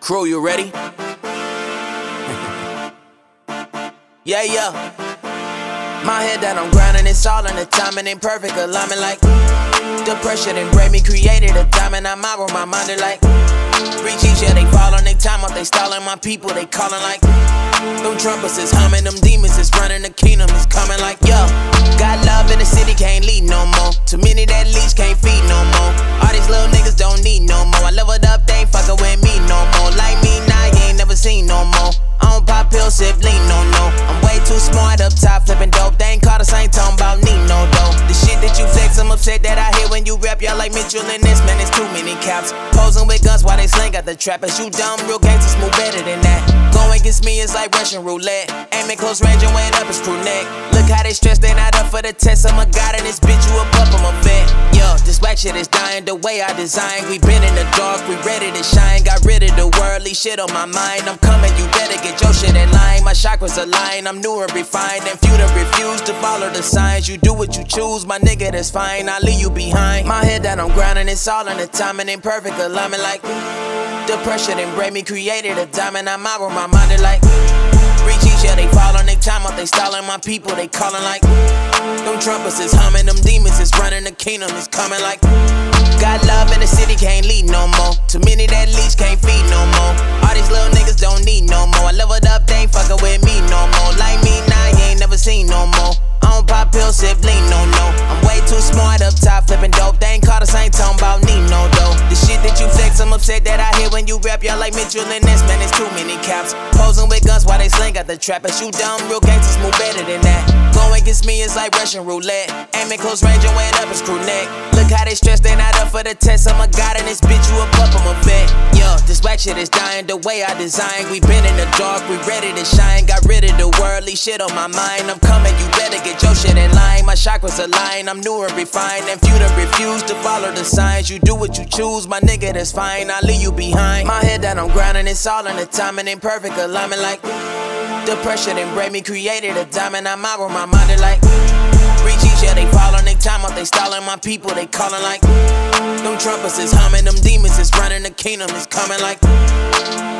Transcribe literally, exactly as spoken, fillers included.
Crew, you ready? Yeah, yeah. My head that I'm grinding, it's all in the timing, in perfect alignment like the pressure didn't break me, created a diamond. I'm out with my mind, they like reach each, yeah, they fall on their time up, they stalling my people, they calling like them trumpets is humming, them demons is running, the kingdom is coming like, yo. Got love in the city, can't lead no more. Too many that leech can't feed no more. All these little niggas don't need no more. I leveled up, they ain't fucking with me no more. Like me now, you ain't never seen no more. I don't pop pills, sip lean, no, no. I'm way too smart up top, flipping dope. They ain't caught us, I ain't talking about need no dough. The shit that you flex, I'm upset that I hear when you rap. Y'all like Mitchell and this, man, it's too many caps. Posing with guns while they sling at the trappers. You dumb, real gangsters move better than that. Going against me is like Russian roulette. Aiming close range and weighing up his crew neck. Look how they stressed, they not up for the test. I'm a god in this bitch, you a pup, I'm a vet. Yo, this whack shit is dying the way I design. We been in the dark, we ready to shine. Got rid of the worldly shit on my mind. I'm coming, you better get your shit in line. My chakras align, I'm new and refined. And few that refuse to follow the signs. You do what you choose, my nigga, that's fine. I'll leave you behind. My head that I'm grinding, it's all in the timing, in perfect alignment like the pressure didn't break me, created a diamond. I'm out with my mind, they like reach each, yeah, they fall on their time up, they stalling my people, they calling like them trumpets is humming, them demons is running, the kingdom is coming like got love in the city, can't lead no more. Too many that leech can't feed no more. All these little niggas don't need no more. I leveled up, they ain't fucking with me no more. Like me now, you ain't never seen no more. I don't pop pills, sip lean, no, no. I'm way too smart up top, flipping dope. They ain't caught us, I ain't talking about need no dough. The shit that you flex, I'm upset that I hear when you rap. Y'all like Mitchell and this, man, it's too many caps. Posing with guns while they sling at the trappers. You dumb, real gangsters move better than that. Going against me is like Russian roulette. Aiming close range and weighing up his crew neck. Look how they stressed, they not up for the test. I'm a god in this bitch, you a pup, I'm a vet. Yo, this whack shit is dying the way I design. We been in the dark, we ready to shine. Got rid of the worldly shit on my mind. I'm coming, you better get your shit in line. My chakras align, I'm new and refined. And few that refuse to follow the signs. You do what you choose, my nigga, that's fine. I'll leave you behind. My head that I'm grinding, it's all in the timing, in perfect alignment like the pressure didn't break me, created a diamond. I'm out with my mind, they like reach each, yeah, they fall on their time up, they stalling my people, they calling like them trumpets is humming, them demons is running, the kingdom is coming like